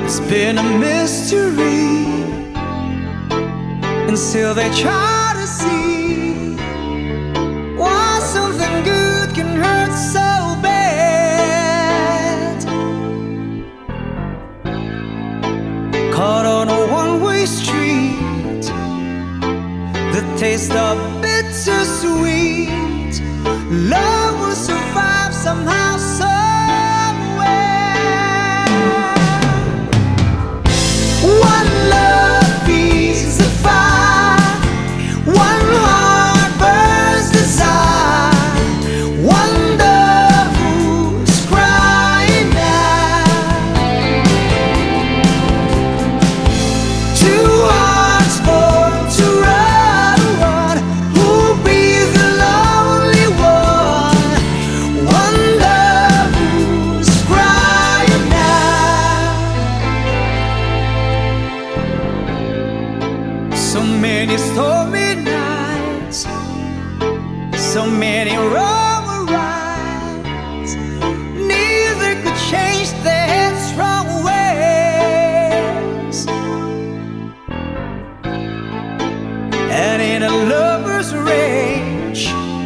It's been a mystery until they try to see why something good can hurt so bad. Caught on a one-way street, the taste of bittersweet. Love will survive somehow, somewhere. One love feeds the fire, one heart burns desire, one love who's crying out. Two hearts born to run, who'll be the lonely one? One love who's crying out. So many stormy nights, so many wrong rides, neither could change their headstrong ways. And in a lover's rage,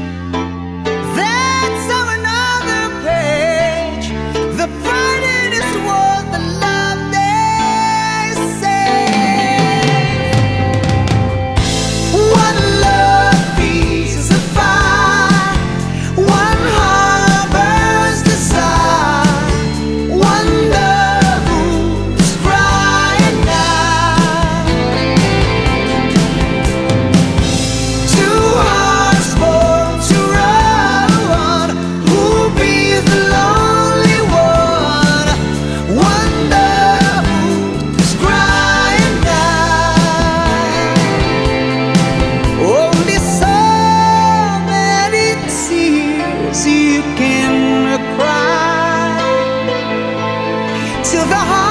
that's on another page. The fighting is worth the love they save. One love feeds the fire, one heart burns desire, one love who's crying out. Two hearts born to run, who'll be the lonely one? One love who's crying out. Only so many tears you can cry till the heart